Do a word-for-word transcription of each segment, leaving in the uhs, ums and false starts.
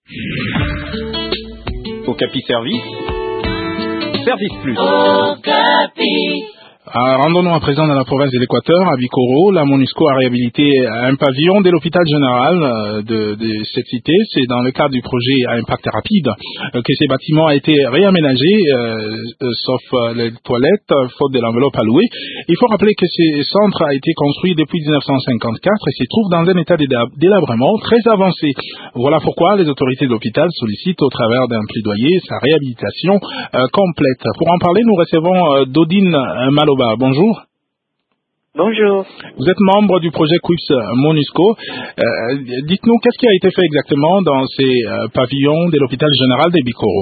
Okapi Service, Service Plus. Okapi. Ah, rendons-nous à présent dans la province de l'Équateur, à Bikoro. La MONUSCO a réhabilité un pavillon de l'hôpital général de, de cette cité. C'est dans le cadre du projet à impact rapide que ces bâtiments a été réaménagé, euh, euh, sauf euh, les toilettes, faute de l'enveloppe allouée. Il faut rappeler que ce centre a été construit depuis dix-neuf cent cinquante-quatre et se trouve dans un état délabrement très avancé. Voilà pourquoi les autorités de l'hôpital sollicitent au travers d'un plaidoyer sa réhabilitation euh, complète. Pour en parler, nous recevons euh, Dodine Maloba. Bonjour. Bonjour. Vous êtes membre du projet Quips MONUSCO. Euh, dites-nous, qu'est-ce qui a été fait exactement dans ces euh, pavillons de l'hôpital général de Bikoro?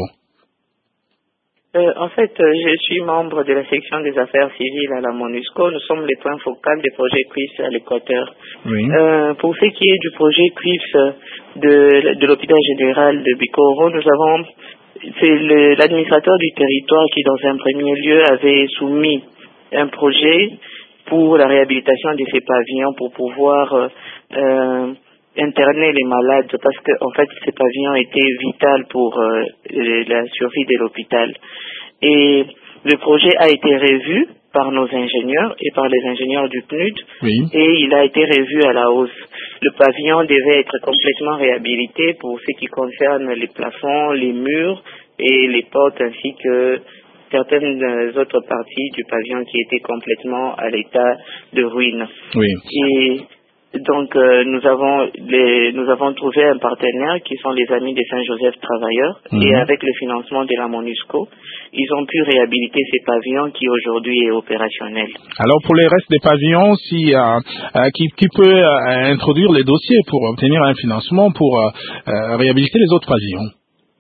Euh, en fait, euh, je suis membre de la section des affaires civiles à la MONUSCO. Nous sommes les points focaux des projets Quips à l'Équateur. Oui. Euh, pour ce qui est du projet Quips de, de l'hôpital général de Bikoro, nous avons, c'est le, l'administrateur du territoire qui, dans un premier lieu, avait soumis un projet pour la réhabilitation de ces pavillons pour pouvoir euh, euh, interner les malades parce que en fait ces pavillons étaient vitaux pour euh, la survie de l'hôpital. Et le projet a été revu par nos ingénieurs et par les ingénieurs du P N U D, oui. Et il a été revu à la hausse. Le pavillon devait être complètement réhabilité pour ce qui concerne les plafonds, les murs et les portes ainsi que certaines autres parties du pavillon qui étaient complètement à l'état de ruine. Oui. Et donc euh, nous avons les, nous avons trouvé un partenaire qui sont les amis de Saint-Joseph Travailleurs, mmh. Et avec le financement de la MONUSCO, ils ont pu réhabiliter ces pavillons qui aujourd'hui est opérationnel. Alors pour les restes des pavillons, si euh, euh, qui, qui peut euh, introduire les dossiers pour obtenir un financement pour euh, euh, réhabiliter les autres pavillons?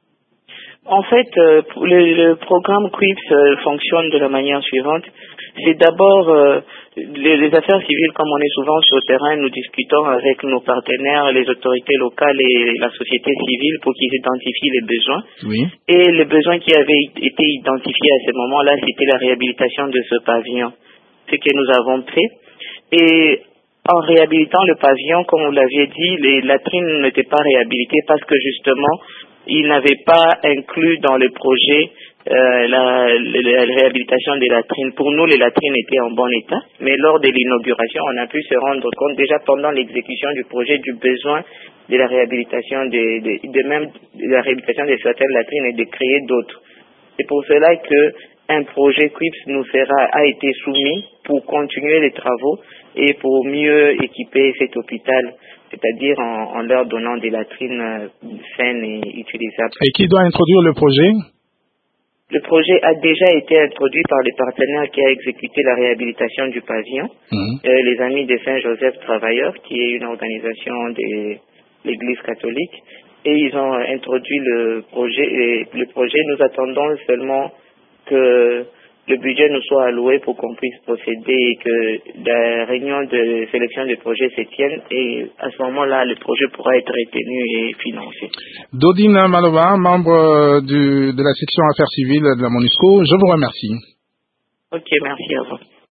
En fait, euh, le, le programme Quips euh, fonctionne de la manière suivante. C'est d'abord euh, les, les affaires civiles, comme on est souvent sur le terrain, nous discutons avec nos partenaires, les autorités locales et la société civile pour qu'ils identifient les besoins. Oui. Et les besoins qui avaient été identifiés à ce moment-là, c'était la réhabilitation de ce pavillon. Ce que nous avons fait. Et en réhabilitant le pavillon, comme vous l'aviez dit, les latrines n'étaient pas réhabilitées parce que justement, ils n'avaient pas inclus dans le projet euh, la, la, la réhabilitation des latrines. Pour nous, les latrines étaient en bon état, mais lors de l'inauguration, on a pu se rendre compte déjà pendant l'exécution du projet du besoin de la réhabilitation de, de, de même de la réhabilitation de certaines latrines et de créer d'autres. C'est pour cela que un projet Quips nous sera a été soumis pour continuer les travaux et pour mieux équiper cet hôpital, c'est-à-dire en, en leur donnant des latrines euh, saines et utilisables. Et qui doit introduire le projet? Le projet a déjà été introduit par les partenaires qui a exécuté la réhabilitation du pavillon, mmh. euh, les Amis de Saint-Joseph Travailleurs, qui est une organisation de l'Église catholique, et ils ont introduit le projet. Et le projet, nous attendons seulement que le budget nous soit alloué pour qu'on puisse procéder et que la réunion de sélection des projets se tienne et à ce moment-là, le projet pourra être retenu et financé. Dodine Maloba, membre du, de la section affaires civiles de la MONUSCO, je vous remercie. Ok, merci à vous.